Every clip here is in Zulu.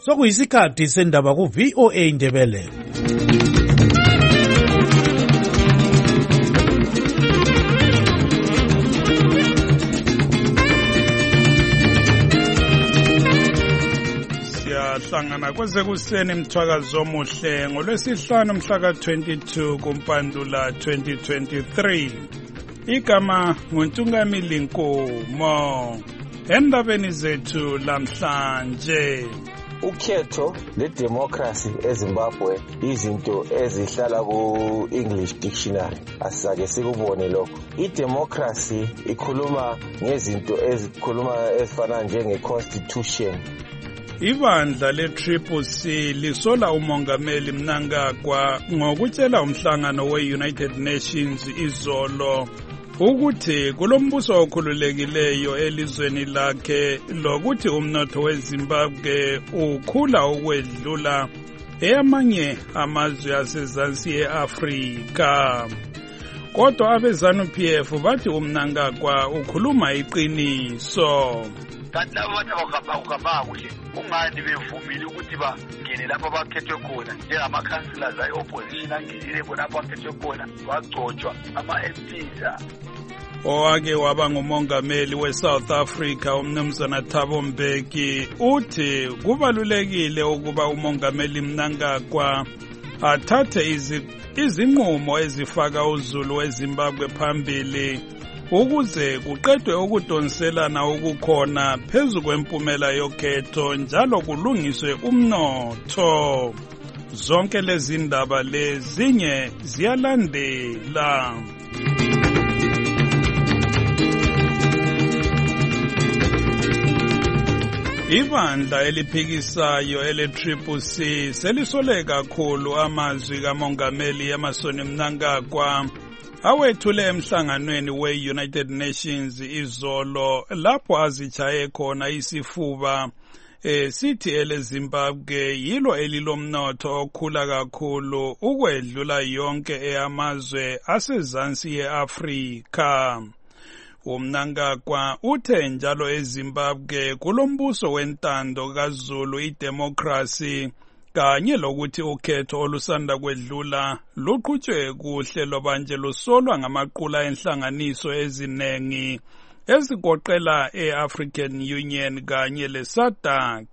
Sokuyisikhathi sendaba ku VOA Indebele. Siyahlangana kwezekuseni mthwakazo omuhle ngolwesihlanu mhla ka-22 kuMpandula 2023. Igama nguNtungamili Nkomo. Endabeni zethu lamhlanje, ukhetho ledemocracy eZimbabwe izinto ezihlala ku-English dictionary. Asake sikubone lokho. Idemocracy ikhuluma ngezinto ezifana njenge-constitution. ibandla le-CCC lisola umongameli Mnangagwa ngokutshela umhlangano we-United Nations izolo ukuthi kulombuso okhululekileyo elizweni lakhe lokuthi umnotho weZimbabwe ukhula ukwedlula eyamanye amazwe asezansi e-Afrika. Kodwa abeZANU-PF bathi uMnangagwa ukhuluma iqiniso. Kanti labo bantu abakubhanga kuhle ungani bevumile ukuthi bangene lapho abakhethwe khona njengamakhansila ayi-opposition angenile bona lapho akhethwe khona bagcotshwa ama-MPs. Owake waba ngumongameli we-South Africa umnumzana Thabo Mbeki uthi kubalulekile ukuba umongameli Mnangagwa athathe izinqumo ezifaka uzulu weZimbabwe phambili ukuze kuqedwe ukudonselana okukhona phezu kwempumela yokhetho njalo kulungiswe umnotho. Zonke lezi ndaba lezinye ziyalandela. Ibandla eliphikisayo ele-CCC selisole kakhulu amazwi kamongameli Emmerson Mnangagwa awethule emhlanganweni we-United Nations izolo lapho azitshaye khona isifuba sithi eleZimbabwe yilo elilomnotho okhula kakhulu ukwedlula yonke eyamazwe asezansi ye-Afrika. uMnangagwa uthe njalo eZimbabwe kulombuso wentando kaZulu idemocracy kanye lokuthi ukhetho olusanda kwedlula luqhutshwe kuhle lobanje lusolwa ngamaqula enhlanganiso ezinengi ezigoqela e-African Union kanye le-SADC.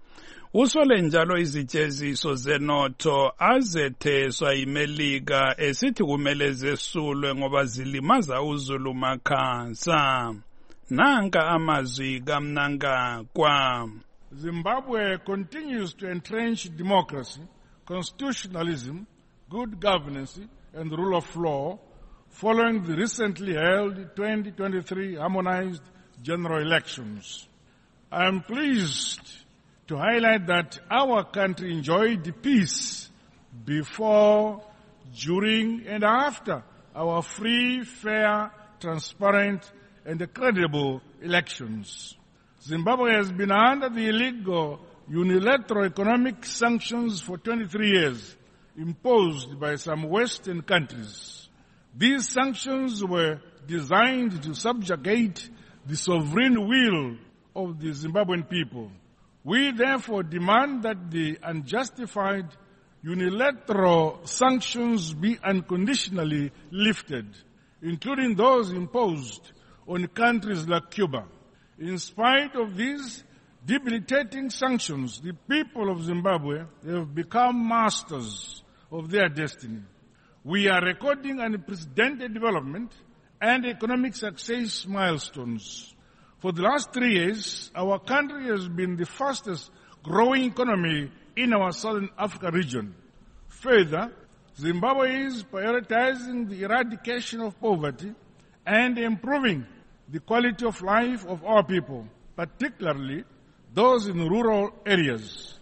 Usole njalo izijeziso zenotho azetheswa yiMelika esithi kumele zesulwe ngoba zilimaza uZulu makhansa. Nanka amazwi kaMnangagwa. Zimbabwe continues to entrench democracy, constitutionalism, good governance, and rule of law following the recently held 2023 harmonized general elections. I am pleased to highlight that our country enjoyed peace before, during, and after our free, fair, transparent, and credible elections. Zimbabwe has been under the illegal unilateral economic sanctions for 23 years, imposed by some Western countries. These sanctions were designed to subjugate the sovereign will of the Zimbabwean people. We therefore demand that the unjustified unilateral sanctions be unconditionally lifted, including those imposed on countries like Cuba. In spite of these debilitating sanctions, the people of Zimbabwe have become masters of their destiny. We are recording unprecedented development and economic success milestones. For the last 3 years, our country has been the fastest growing economy in our Southern Africa region. Further, Zimbabwe is prioritizing the eradication of poverty and improving the quality of life of our people, particularly those in rural areas.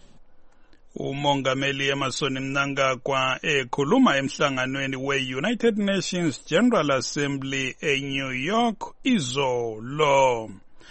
Umongameli Emmerson Mnangagwa ekhuluma emhlanganweni we-United Nations General Assembly eNew York izolo.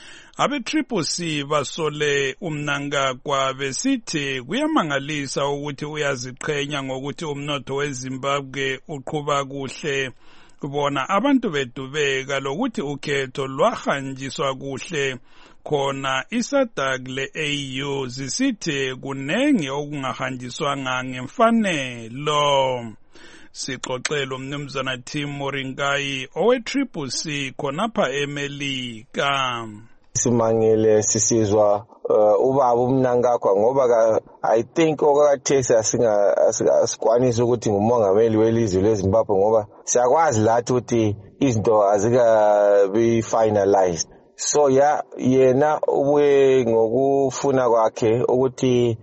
Abe-CCC basole uMnangagwa besithi kuyamangalisa ukuthi uyaziqhenya ngokuthi umnotho weZimbabwe uqhuba kuhle bona abantu bedubeka lokuthi ukhetho lwahanjiswa kuhle khona iSADC le-AU zisithi kunengi okungahanjiswanga ngemfanelo. Sixoxela umnumzana Tim Moringai owe-CCC khonapha eMelika. Simangele sisizwa ubaba uMnangagwa ngoba I think okakathesi asikwanisa ukuthi ngumongameli welizwe leZimbabwe ngoba siyakwazi lathi ukuthi izinto azikabi finalized. So yena ubuye ngokufuna kwakhe ukuthi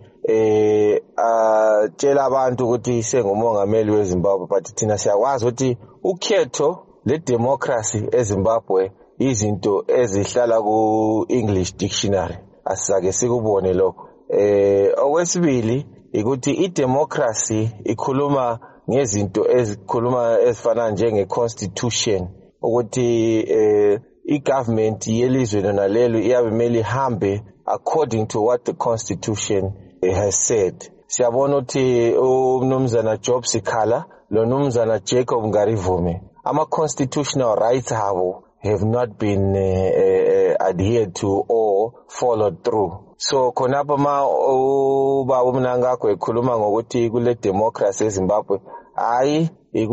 tshela abantu ukuthi sengumongameli weZimbabwe, but thina siyakwazi ukuthi ukhetho le-democracy eZimbabwe izinto ezihlala ku-English dictionary asake sikubone lokho. Okwesibili ukuthi i-democracy ikhuluma ngezinto ezifana njenge-constitution ukuthi i-government yelizwe lona lelo iyabemele ihambe according to what the constitution has said. Siyabona ukuthi umnumzana Job Sikhala lo numzana Jacob Ngarivume ama-constitutional rights abo have not been adhered to or followed through. So khonapha ubaba uMnangagwa ekhuluma ngokuthi kule democracy eZimbabwe hayi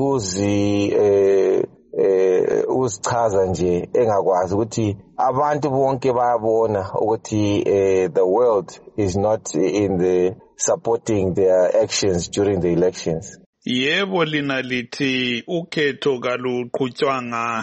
uzichaza nje engakwazi ukuthi abantu bonke bayabona ukuthi the world is not in the supporting their actions during the elections. Yebo lina lithi ukhetho kaluqhutshwanga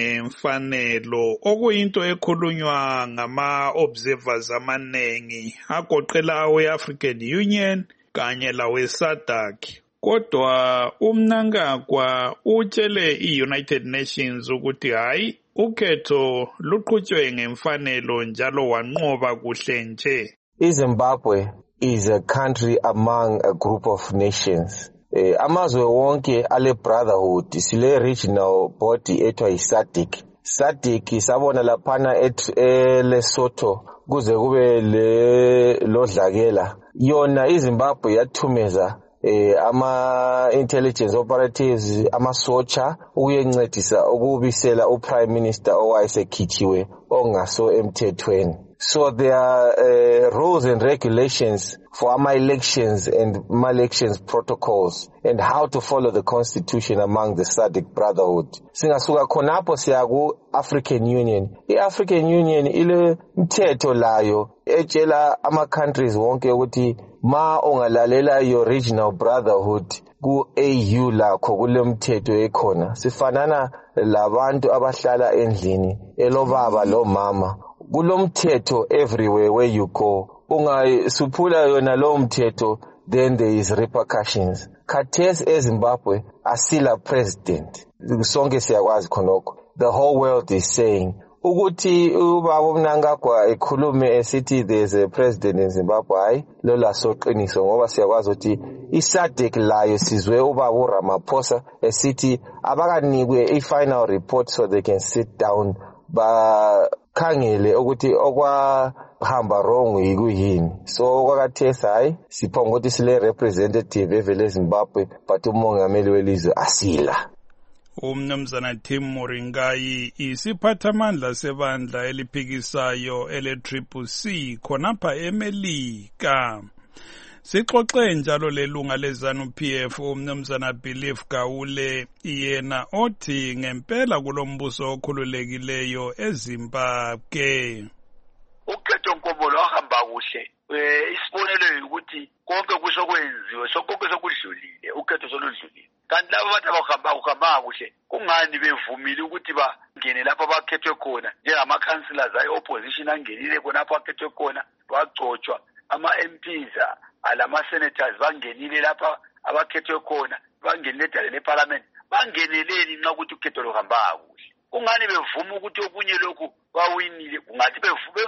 ngemfanelo okuyinto ekhulunywa ngama-observers amanengi agoqela we-African Union kanye lawe-SADC. Kodwa uMnangagwa utshele i-United Nations ukuthi hayi ukhetho luqhutshwe ngemfanelo njalo wanqoba kuhle nje. iZimbabwe is a country among a group of nations. Amazwe wonke ale brotherhood sile regional body etwa iSADC. SADC sabona laphana eLesotho kuze kube lodlakela. Yona iZimbabwe yathumeza ama-intelligence operatives amasotsha ukuyencedisa ukubisela uprime minister owayesekhithiwe ongaso emthethweni. So there are rules and regulations for elections and elections protocols and how to follow the constitution among the SADC brotherhood. Singasuka khonapho siya ku-African Union. I-African Union ile mthetho layo etshela ama-countries wonke ukuthi ma ongalalela your regional brotherhood ku-AU lakho kule mthetho ekhona. Sifanana labantu abahlala endlini elobaba lo mama. Kulomthetho everywhere where you go. Ungasuphula yona lo mthetho, then there is repercussions. Khathesi eZimbabwe asila president. Sonke siyakwazi khonokho. The whole world is saying ukuthi ubaba uMnangagwa ekhulume esithi there is a president in Zimbabwe hayi lola soqiniso ngoba siyakwazi ukuthi iSADC layo sizwe ubaba uRamaphosa esithi abakanikwe i-final report so they can sit down bakhangele ukuthi okwahamba wrong yikuyini. So kwakathesi hayi siphonga ukuthi sile representative evele eZimbabwe but umongameli welizwe asila. Umnumzana Tim Moringai isiphathamandla sebandla eliphikisayo ele-CCC khonapha eMelika. Sixoxe njalo lelunga leZANU-PF umnumzana Belief Gawule yena othi ngempela kulombuso okhululekileyo eZimbabwe. Ukhetho Nkombolo wahamba kuhle. Isibonelo ukuthi konke kusokwenziwe konke sokudlulile ukhetho soludlulile. Kanti labo abantu abakuhamba kuhle kungani bevumile ukuthi bangene lapha abakhethwe khona njengama-councillors ayi-opposition angenile khona lapha abakhethwe khona bagcotshwa ama-MPs alama-senators bangenile lapha abakhethwe khona bangenile edale leparlament bangeneleni nxa ukuthi ukhetho luhamba kuhle. Kungani bevuma ukuthi okunye lokhu bawinile kungathi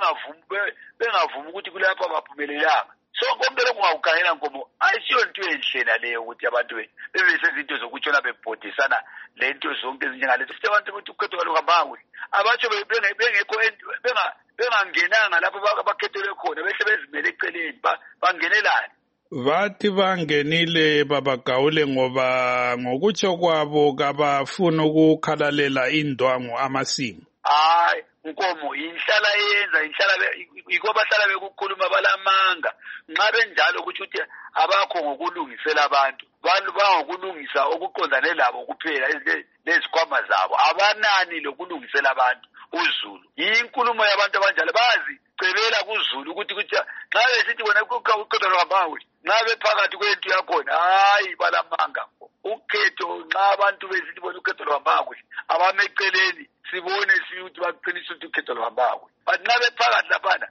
bengavuma ukuthi kulapha baphumelelanga. So konke lokhu ngawukhangela Nkomo ayisiyo into enhle leyo ukuthi abantu bebesezinto zokutshona bebhodisana lento zonke ezinjengalezo futhi abantu ukuthi ukhetho luhamba kuhle abatsho bengekho bengangenanga lapho abakhethelwe khona behle bezimele eceleni bangenelani. Bathi bangenile babagawule ngoba ngokutsho kwabo kabafuna ukukhalalela indwangu amasingo. Hayi Nkomo inhlala yenza yiko bahlala bekukhuluma balamanga nxa benjalo ukuthi abakho ngokulungisela abantu bangokulungisa okuqondane labo kuphela lezikhwama zabo abanani lokulungisela abantu uZulu inkulumo yabantu abanjalo bazicebela kuZulu ukuthi nxa besithi bona uqedwa ngabawe nxa bephakathi kwento yakhona hayi balamanga ukhetho nxa abantu besithi bona uqedwa ngabawe abameceleni sibone ukuthi baqinisa ukuthi ukhetho lwambakwe but nxa bephakathi laphana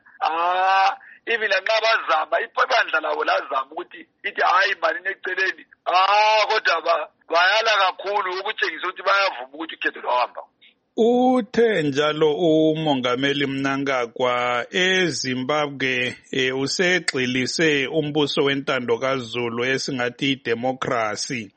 ibila nxa bazama ibandla labo lazama ukuthi ithi hayi mani neceleni kodwa bayala kakhulu ukutshengisa ukuthi bayavuma ukuthi ukhetho lwahamba. Uthe njalo umongameli Mnangagwa eZimbabwe usegxilise umbuso wentando kaZulu esingathi idemocracy.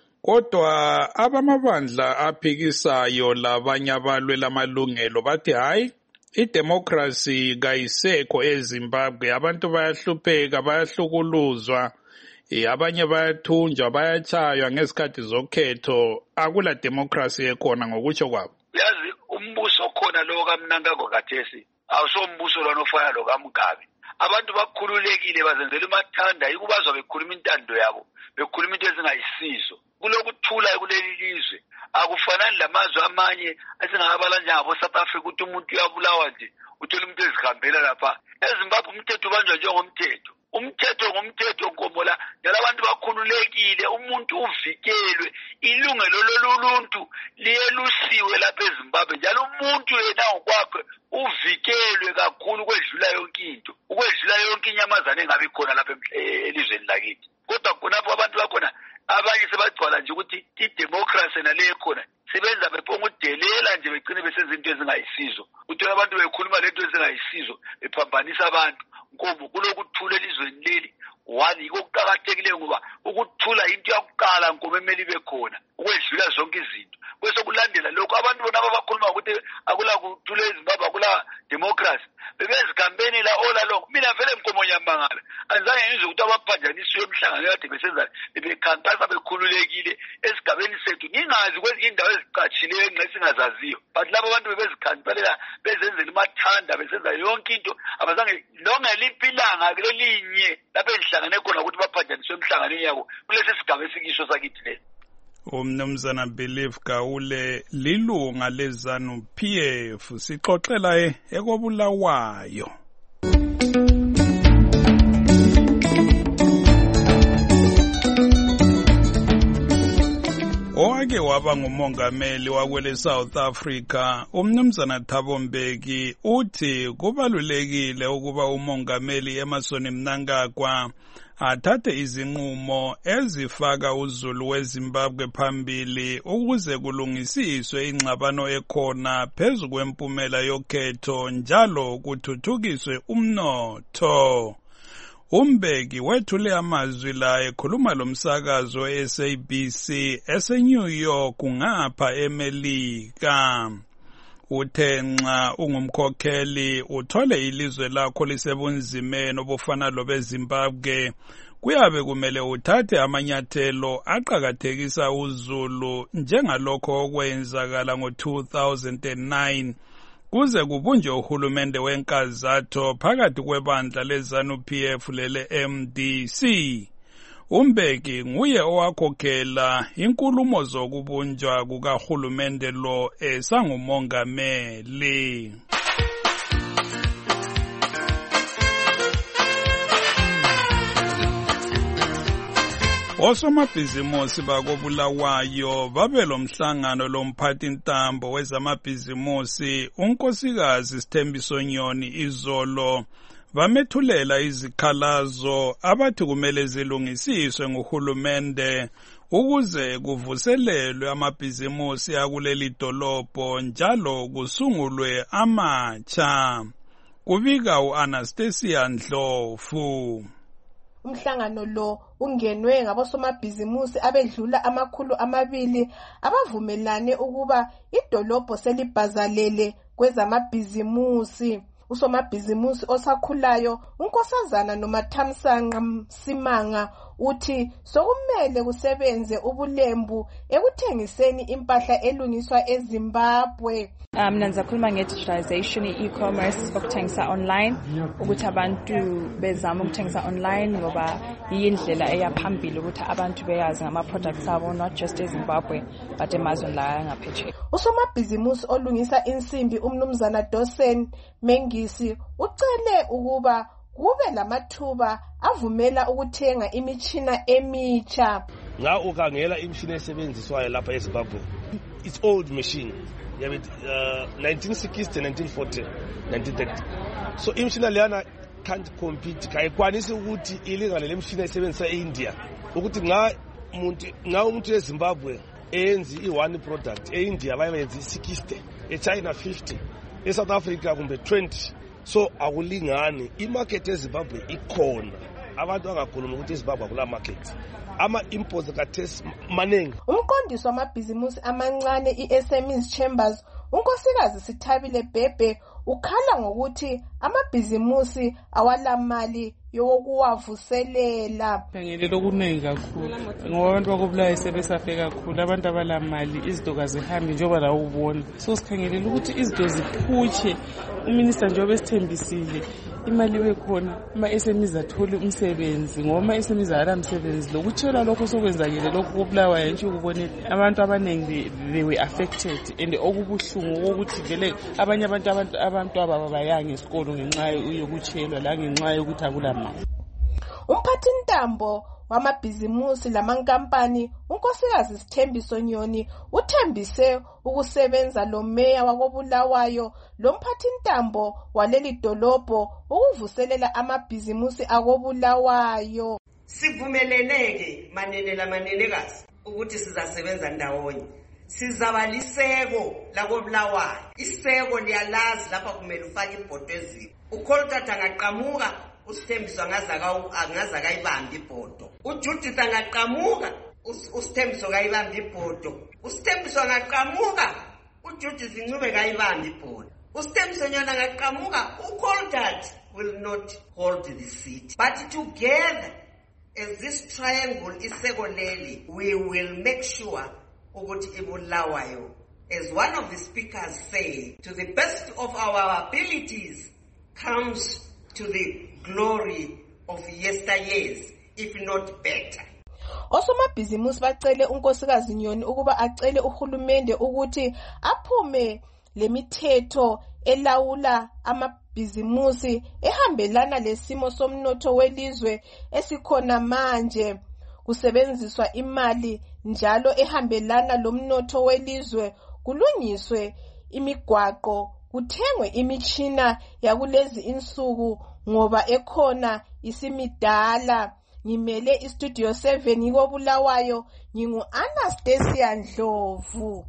Kodwa abamabandla aphikisayo labanye abalwela amalungelo bathi hayi idemocracy kayisekho eZimbabwe abantu bayahlupheka bayahlukuluzwa abanye bayathunjwa bayachaywa ngesikhathi zokhetho akula democracy ekhona ngokutsho kwabo. Yazi umbuso khona lo kaMnangagwa kathesi awusombuso lona ofana lo kaMugabe. Abantu bakhululekile bazenzela umathanda ikubazwa bekhuluma intando yabo bekhuluma into ezingayisizo. Kulokuthula kuleli lizwe akufanani lamazwe amanye esingabala njengabo South Africa ukuthi umuntu uyabulawa nje uthola umuntu ezihambela lapha. eZimbabwe umthetho ubanjwa njengomthetho. Umthetho ngomthetho Nkomola njalo abantu bakhululekile umuntu uvikelwe ilungelo loluntu liyelusiwe lapha eZimbabwe njalo umuntu yena ngokwakhe uvikelwe kakhulu kwedlula yonke into ukwedlula yonke inyamazana engabe khona lapha elizweni lakithi. Kodwa khonapho abantu bakhona abanye sebagcwala nje ukuthi idemocracy naleyo khona sebenza bephonga udelela nje begcine besenza into ezingayisizo uthola abantu bekhuluma lento ezingayisizo bephambanisa abantu. Nkomo kulokuthula elizweni leli one yiko kuqhakathekileyo ngoba ukuthula into yakuqala Nkomo emeli bekhona ukwedlula zonke izinto bese kulandela lokho abantu bona abakhuluma ukuthi akula kuthula eZimbabwe akula democracy bebezikambeni la ola lonke. Mina vele Nkomo nyamangala anzange ngizwe ukuthi abaphanjaniswe emhlangano kade besenza bebekhankasa bekhululekile esigabeni sethu ngingazi kwezinye indawo ezicatshileyo engisingazaziyo but labo abantu bebezikhankalela bezenzela imathanda besenza yonke into abazange longeliphi ilanga lelinye lapho enhlangane khona ukuthi baphanjaniswe emhlanganweni yabo kulesi sigaba esikisho sakithi le. Umnumzana Belief Gawule lilunga leZanu PF sixoxela ekobulawayo. Owake waba ngumongameli wakwele South Africa umnumzana Thabo Mbeki uthi kubalulekile ukuba umongameli Emmerson Mnangagwa athathe izinqumo ezifaka uZulu weZimbabwe phambili ukuze kulungisiswe ingxabano ekhona phezu kwempumela yokhetho njalo kuthuthukiswe umnotho. Umbeki wethule amazwi la ekhuluma lomsakazo SABC eseNew York ngapha eMelika. Uthe nxa ungumkhokheli uthole ilizwe lakho lisebunzimeni obufana lobeZimbabwe kuyabe kumele uthathe amanyathelo aqhakathekisa uZulu njengalokho okwenzakala ngo-2009 kuze kubunjwe uhulumende wenkazatho phakathi kwebandla leZanu PF lele MDC. Umbeki nguye owakhokhela inkulumo zokubunjwa kukahulumende lo esangumongameli. Osomabhizimusi bakobulawayo babelomhlangano lomphathintambo wezamabhizimusi unkosikazi Sithembiso Nyoni izolo bamethulela izikhalazo abathi kumele zilungisiswe nguhulumende ukuze kuvuselelwe amabhizimusi akuleli dolobho njalo kusungulwe amatsha. Kubika uAnastasia Ndlovu. Umhlangano lo ungenwe ngabosomabhizimusi abedlula 200 abavumelane ukuba idolobho selibhazalele kwezamabhizimusi. Usomabhizimusi osakhulayo uNkosazana Nomathamsanqa Simanga uthi sokumele kusebenze ubulembu ekuthengiseni impahla elungiswa eZimbabwe. Mina ngizakhuluma nge-digitalization, e-commerce, okuthengisa online, ukuthi abantu bezama ukuthengisa online ngoba yindlela eyaphambili ukuthi abantu beyazi ngama-products abo, not just eZimbabwe but emazweni la angaphetsheya. Usomabhizimusi olungisa insimbi uMnumzana Dosen Mengisi ucele ukuba kube lamathuba avumela ukuthenga imitshina emitsha. Nga ukhangela imishini esebenziswayo lapha eZimbabwe, it's old machine. 1960, 1940, 1930. So imishina leyana can't compete. Kayikwanisi ukuthi ilingane lemishina esebenzisa eIndia. Ukuthi nga umuntu eZimbabwe enzi i1 product, eIndia bayenza 60, eChina 50, eSouth Africa kumbe 20. So akulingani. Imarket eZimbabwe ikhona. Abantu angakhuluma ukuthi eZimbabwe akula market. Ama-imports kathesi maningi. Umqondisi wamabhizimusi amancane i-SMEs Chambers uNkosikazi Sithabile Bhebhe ukhala ngokuthi amabhizimusi awalamali yokuwavuselela. Khangelelo okuningi kakhulu ngoba abantu bakobulayo sebesafe kakhulu, abantu abalamali izinto kazihambi njengoba la ubona. So sikhangelela ukuthi izinto ziphutshe, uminister njengoba esithembisile imali bekhona, ama-SMEs athole umsebenzi ngoba ama-SMEs alamsebenzi. Lokuthela lokho sokwenzakile lokho kobulawayo nje ukubona abantu abaningi they were affected and okubuhlungu ukuthi vele abanye abantu ababa bayange esikolo ngenxa yokutshelwa la ngenxa yokuthi akulamali. Umphathintambo wamabhizimusi lamankampani uNkosikazi Sithembiso Nyoni uthembise ukusebenza lo meya wakobulawayo lo mphathintambo waleli dolobho ukuvuselela amabhizimusi akobulawayo. Sivumeleneke manenekazi ukuthi sizasebenza ndawonye. Sizabaliseko lakobulawayo. Iseko liyalazi lapha kumele ufake ibhodo eziko. Ukholtata angaqamuka uSithembiso angaza kayibamba ibhodo. uJudith angaqamuka uSithembiso kayibamba ibhodo. uSithembiso angaqamuka uJudith incube kayibamba ibhodo. uSithembiso Nyoni angaqamuka uKholtata will not hold the seat. But together as this triangle iseko leli, we will make sure ukuthi ibulawayo, as one of the speakers say, to the best of our abilities comes to the glory of yesteryears, if not better. Osomabhizimusi bacele uNkosikazi Nyoni ukuba acele uhulumende ukuthi aphume lemithetho elawula amabhizimusi ehambelana lesimo somnotho welizwe esikhona manje, kusebenziswa imali njalo ehambelana lomnotho welizwe, kulungiswe imigwaqo, kuthengwe imitshina yakulezi insuku ngoba ekhona isimidala. Ngimele istudio 7 ngikobulawayo, ngingu Anastasia Ndlovu.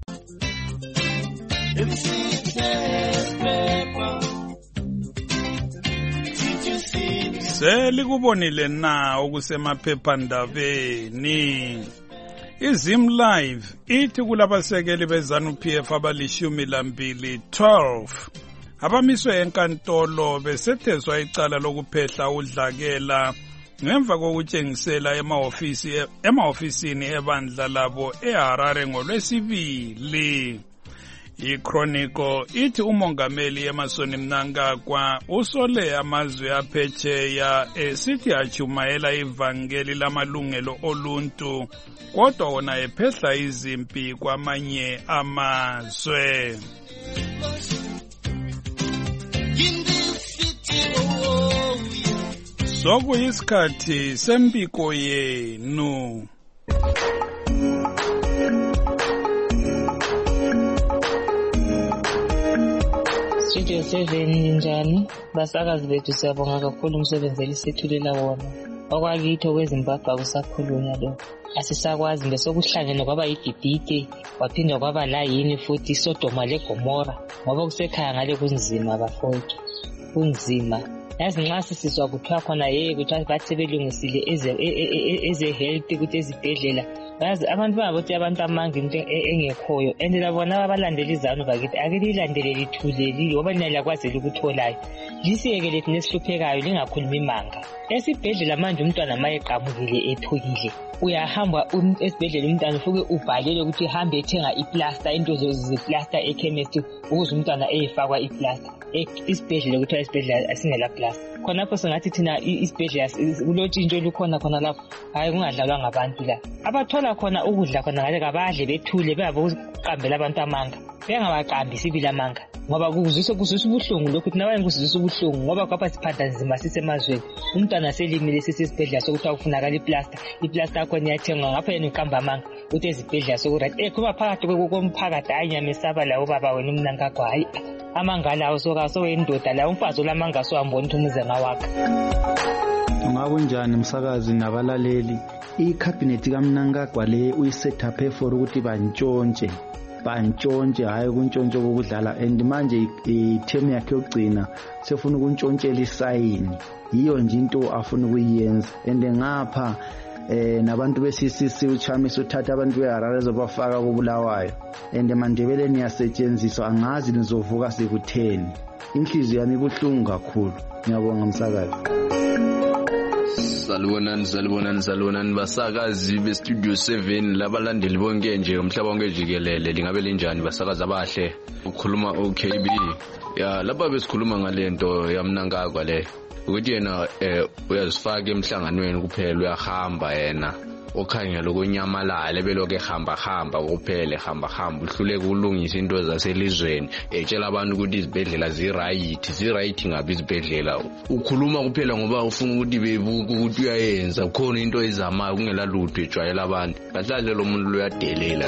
Selikubonile na okusemaphephandabeni. iZim Live ithi kulabasekeli beZANU-PF abali-12 abamiswe enkantolo besethezwa icala lokuphehla udlakela ngemva kokutshengisela emahofisini ebandla labo eHarare ngoLwesibili. iChronicle ithi umongameli Emmerson Mnangagwa usole amazwe aphetsheya esithi achumayela ivangeli lamalungelo oluntu kodwa wona ephehla izimpi kwamanye amazwe. Sokuyisikhathi sempiko yenu. Studio 7 njani? Basakazi bethu siyabonga kakhulu umsebenzi elisethulela wona. Okwakithi kweZimbabwe akusakhulunywa lo. Asisakwazi ngesokuhlangene kwaba igibhike waphindwa kwaba la yini futhi iSodoma leGomora ngoba kusekhaya ngale kunzima bafowethu. Kunzima. Yazi nxa sisizwa kuthiwa khona kuthiwa bathi belungisile eze health ukuthi ezibhedlela. Yazi abantu babothi abantu amanga into engekhoyo and labona abalandela iZANU bakithi akelilandele lithulelile ngoba nina liyakwazela ukutholayo. lisiyeke lethu nesihluphekayo lingakhulumi imanga. Esibhedlela manje umntwana mayeqamukile ethukile uyahamba esibhedlela umntwana ufike ubhalele ukuthi hambe ethenga iplaster into zeplaster ekhemist ukuze umntwana eyefakwa iplaster. Isibhedlela kuthiwa isibhedlela asingela plaster. Khonapho sengathi thina isibhedlela kulotshintsho olukhona khona lapho hayi kungadlalwa ngabantu la. Abathola khona ukudla khona ngale kabadle bethule beyabe ukuqambela abantu amanga. Bengabaqambi sibili amanga ngoba kuzwisa ubuhlungu lokhu thina abanye kuzwisa ubuhlungu ngoba kwapha siphatha nzima sisemazweni. Umntwana selimile sisibhedlela sokuthi ufunakala iplaster yakho niyathengwa ngapha yena uqamba amanga uthi ezibhedlela sokuthi kuba phakathi komphakathi anyama esaba la ubaba wena umnankakho hayi amanga lawo sowendoda la umfazi olamanga sohambona ukuthi umuze ngawakha. Ungakunjani umsakazi nabalaleli? I-cabinet kaMnangagwa le uyiset up for ukuthi bantshontshe hayi kuntshontsho kokudlala and manje i-term yakhe yokugcina sefuna ukuntshontshela isayini. Yiyo nje into afuna ukuyenza and ngapha nabantu be-CCC uchamisa uthatha abantu be-Harare zobafaka kubulawayo and eMandebeleni yasetshenziswa angazi nizovuka sekutheni. Inhliziyo yami ibuhlungu kakhulu. Ngiyabonga msakazi. Salibonani basakazi bestudio 7 labalandeli bonke nje umhlaba wonke jikelele lingabe linjani basakazi abahle ukukhuluma OKB ya lapha besikhuluma ngalento yaMnangagwa le ukuthi yena uyazifaka emhlanganweni kuphela uyahamba yena okhangela ukunyamalala beloke hamba kuphela hamba uhluleke ukulungisa into zaselizweni etshela abantu ukuthi izibhedlela ziright ngabe izibhedlela ukhuluma kuphela ngoba ufuna ukuthi bebuke ukuthi uyayenza khona into ezamayo kungela lutho ejwayela abantu kahlahle lo muntu uyadelela.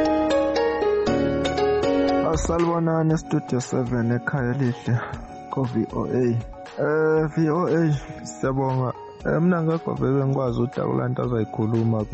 Salibonani studio 7 ekhaya lihle ko VOA. VOA siyabonga. Mnangagwa bebe ngikwazi ukuthi akulanto azayikhuluma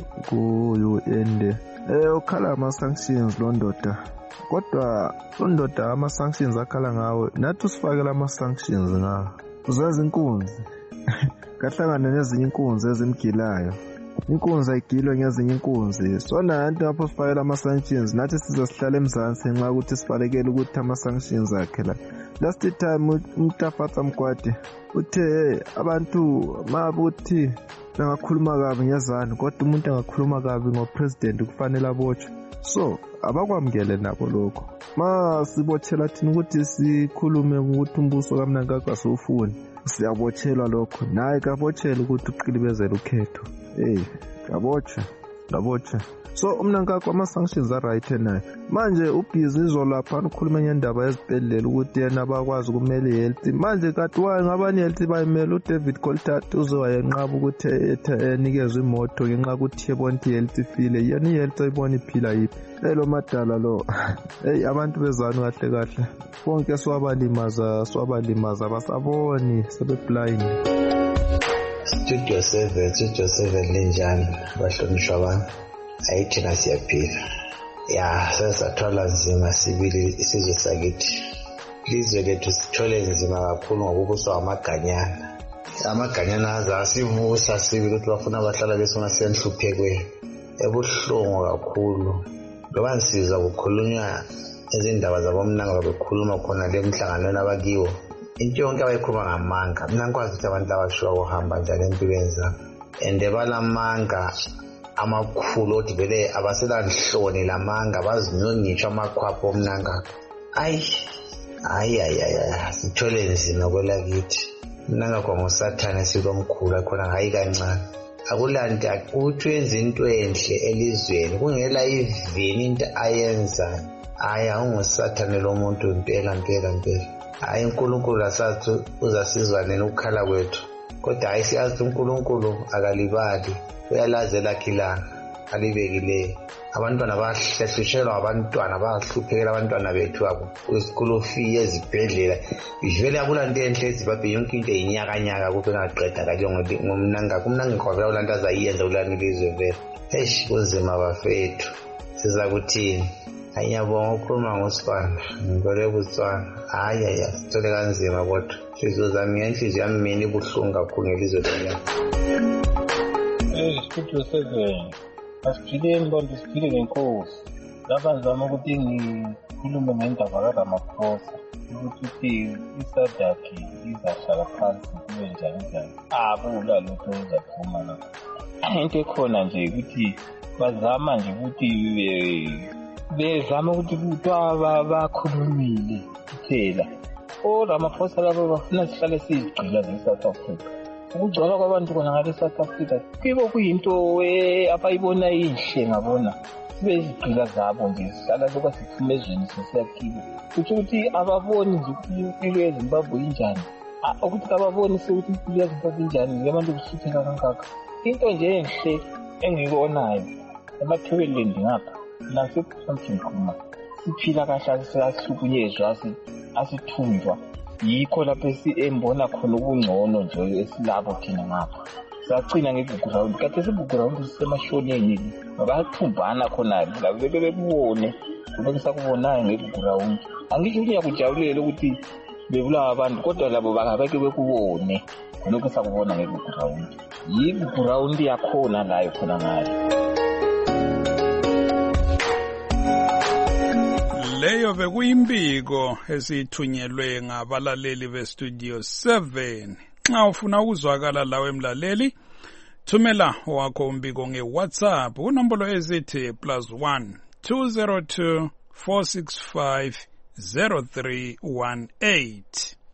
ku-UN ukhala ama-sanctions londoda kodwa londoda ama-sanctions akhala ngawo nathi usifakela ama-sanctions ngawo uzazi inkunzi kahlangane nezinye inkunzi ezimgilayo inkunzi ayigilwe ngezinye inkunzi so nanti ngapho sifakela ama-sanctions nathi sizosihlala emzansi ngenxa ukuthi sivalekele ukuthi ama-sanctions akhe la. Last time umtafatsa Mkwade uthe abantu mabuthi bengakhuluma kabi ngezani kodwa umuntu angakhuluma kabi ngopresident kufanele abotshwe. So abakwamukele nabo lokho masibothela thina ukuthi sikhulume ukuthi umbuso kaMnangagwa sowufuni siyabotshelwa lokho naye kabotshela ukuthi uqilibezela ukhetho kabotshwe. So uMnangagwa ama-sanctions are-right naye manje ubhizi izolapha ukhuluma ngendaba yezibhedlela ukuthi yena bakwazi ukumela i-health manje kati waye ngabanye i-health bayimela uDavid Coltart uzowayenqaba ukuthi enikezwe imoto ngenxa ukuthi yebona i-health ifile yena i-health ayibona iphila yiphi lo madala lo abantu bezanu kahle bonke swabalimaza basaboni sebeblind. Studio 7 linjani bahlonishwa abantu ayithina siyaphila ya sesathola nzima sibili isizwe sakithi lizwe lethu sithole nzima kakhulu ngokubuswa amaganyana azasivusa sibili ukuthi bafuna abahlala besona senhluphekweni ebuhlungu kakhulu ngoba nsiza kukhulunywa izindaba zaboMnangagwa bekhuluma khona le mhlanganweni abakiwo into yonke abayikhuluma ngamanga mina ngikwazi ukuthi abantu abashiwa ukuhamba njalo empilweni zabo and balamanga amakhulu othi vele abaselanhloni lamanga bazinyonyisha amakhwapho oMnangagwa sithole nzima kwelakithi Mnangagwa ngosathane esikomkhulu akhona hayi kancane akulanti ukuthi wenza into enhle elizweni kungela ivini into ayenza ungusathane lo muntu impela hayi uNkulunkulu asathi uzasizwa nini ukukhala kwethu kodwa hayi siyazi uNkulunkulu akalibali uyalazela khilanga alibekileyo abantwana bahlehlishelwa abantwana bahluphekela abantwana bethu abo kwesikolo fee ezibhedlela ivele akulanto enhle eZimbabwe yonke into yinyakanyaka kuphe ngaqeda kake ngomnangagwa vele ulanto azayenza kulani lizwe vele kunzima bafethu siza kuthini ayabonga ukukhuluma ngosifana ngibele butswana sithole kanzima kodwa inhliziyo zami ngenhliziyo yami mina ibuhlungu kakhulu ngelizwe lami. Studio 7 asiphileni bantu siphile ngenkosi lapha ngizama ukuthi ngikhulume ngendaba kaRamaphosa ukuthi iSADC izahlala phansi kube njani akula lutho uzaphuma lapho. Into ekhona nje ukuthi bazama nje ukuthi bezama ukuthi kuthiwa bakhulumile kuphela. Ramaphosa labo bafuna sihlale sizigqila ze-South Africa. Ukugcwala kwabantu kona ngale South Africa kibo kuyinto abayibona inhle ngabona. Sibe izigqila zabo nje sihlala lokho siphumezweni sesiyakibo. Kuthi ukuthi ababoni nje ukuthi impilo yeZimbabwe injani. Ukuthi ababoni ukuthi impilo yeZimbabwe injani ngebantu kusutheka kangaka. Into nje enhle engikubonayo emathebeleni ngapha nasePhomthini khona siphila kahle sasihlukunyezwa asithunjwa yikho lapho embona khona ubungcono nje esilabo thina ngapha sacina ngeGugurawundi kade seGugurawundi sisemashoneni bayathumbana khona la bebebone kube kusakubonayo ngeGugurawundi angisho ukuthi ngiyakujabulela ukuthi bebulawa abantu kodwa labo bangabeke bekubone lokho sakubona ngeGugurawundi yiGugurawundi yakhona layo khona ngayo. Leyo bekuyimbiko esithunyelwe ngabalaleli bestudio 7. Nxa ufuna ukuzwakala lawe emlaleli, thumela wakho umbiko ngeWhatsApp unombolo ezithi +1 202 465 0318.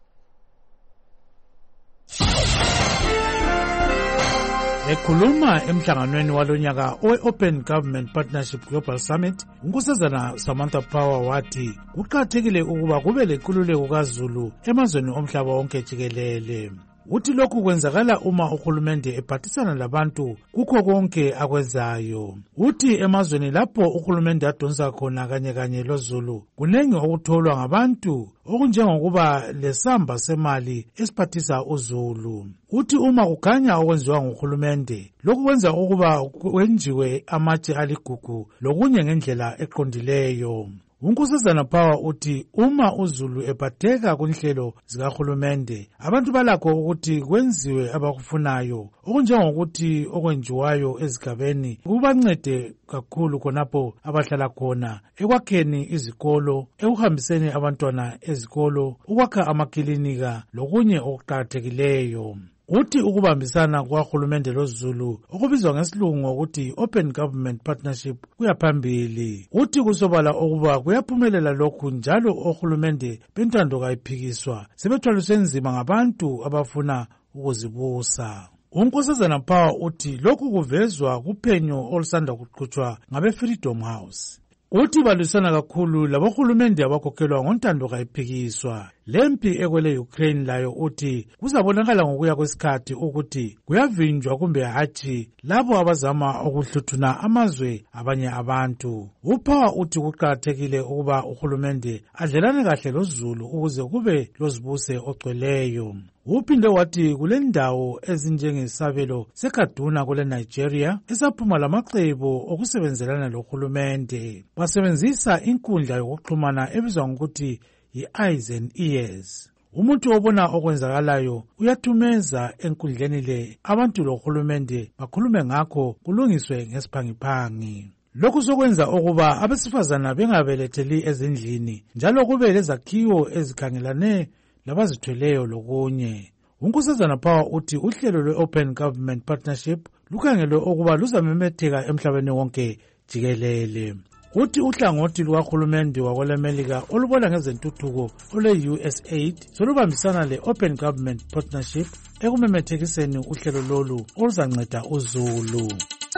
Ekhuluma emhlanganweni walonyaka owe-Open Government Partnership Global Summit, uNkosazana Samantha Power wathi kuqakathekile ukuba kube lenkululeko kaZulu emazweni omhlaba wonke jikelele. Uthi lokhu kwenzakala uma uhulumende ephathisana labantu kukho konke akwenzayo. Uthi emazweni lapho uhulumende adonsa khona kanye loZulu kunengi okutholwa ngabantu okunjengokuba lesamba semali esiphathisa uZulu. Uthi uma kukhanya okwenziwa nguhulumende lokhu kwenza ukuba kwenziwe amatshe aligugu lokunye ngendlela eqondileyo. Unkosazana Power uthi uma uZulu ephatheka kunhlelo zikahulumende abantu balakho ukuthi kwenziwe abakufunayo okunjengokuthi okwenziwayo ezigabeni kubancede kakhulu khonapho abahlala khona ekwakheni izikolo, ekuhambiseni abantwana ezikolo, ukwakha amakilinika lokunye okuqakathekileyo. Uthi ukubambisana kwahulumende loZulu okubizwa ngesilungu ukuthi Open Government Partnership kuyaphambili. Uthi kusobala ukuba kuyaphumelela lokhu njalo ohulumende bentando kayiphikiswa sebethwaliswe nzima ngabantu abafuna ukuzibusa. Unkosazana Power uthi lokhu kuvezwa kuphenyo olusanda kuqhutshwa ngabe-Freedom House. Uthi balwisana kakhulu labohulumende abakhokhelwa ngontando kayiphikiswa. Lempi ekwele Ukraine layo uthi kuzabonakala ngokuya kwesikhathi ukuthi kuyavinjwa kumbe hatshi labo abazama ukuhluthuna amazwe abanye abantu. Upower uthi kuqakathekile ukuba uhulumende adlelane kahle loZulu ukuze kube lozibuse ogcweleyo. Uphinde wathi kulendawo ezinjengesabelo seKaduna kule Nigeria esaphuma lamacebo okusebenzelana lohulumende. Basebenzisa inkundla yokuxhumana ebizwa ngokuthi yi-eyes and ears. Umuntu obona okwenzakalayo uyathumeza enkundleni le abantu lohulumende bakhulume ngakho kulungiswe ngesiphangiphangi. Lokhu sokwenza ukuba abesifazana bengabeletheli ezindlini njalo kube lezakhiwo ezikhangelane labazithweleyo lokunye. Unkosazana Power uthi uhlelo lwe-Open Government Partnership lukhangelwe ukuba luzamemetheka emhlabeni wonke jikelele. Uthi uhlangothi lukahulumende wakwelemelika olubona ngezentuthuko olwe-USAID solubambisana le-Open Government Partnership ekumemethekiseni uhlelo lolu oluzanceda uZulu.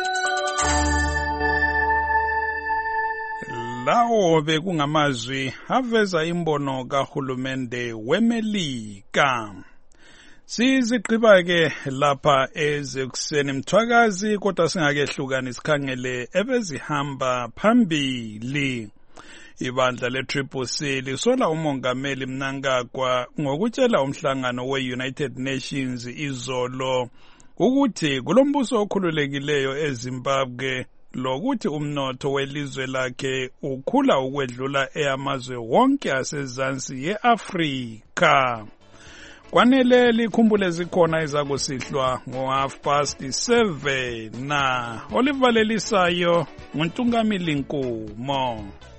Lawo bekungamazwi aveza imbono kahulumende weMelika. Sizigqiba ke lapha ezekuseni mthwakazi kodwa singakehlukani sikhangele ebezihamba phambili. Ibandla le-CCC lisola umongameli Mnangagwa ngokutshela umhlangano we-United Nations izolo ukuthi kulombuso okhululekileyo eZimbabwe lokuthi umnotho welizwe lakhe ukhula ukwedlula eyamazwe wonke asezansi ye-Afrika. Kwanele likhumbule zikhona izakusihlwa ngo7:30 na olivalelisayo nguNtungamili Nkumo.